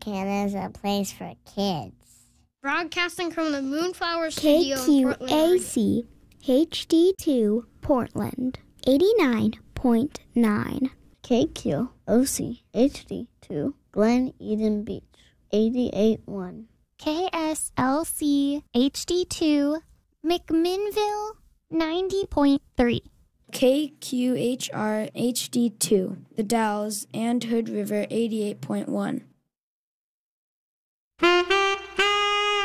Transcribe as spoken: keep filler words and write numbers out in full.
Montana is a place for kids. Broadcasting from the Moonflower Studio in Portland, K Q A C H D two Portland, eighty-nine point nine. K Q O C H D two Glen Eden Beach, eighty-eight point one. K S L C H D two McMinnville, ninety point three. K Q H R H D two The Dalles and Hood River, eighty-eight point one.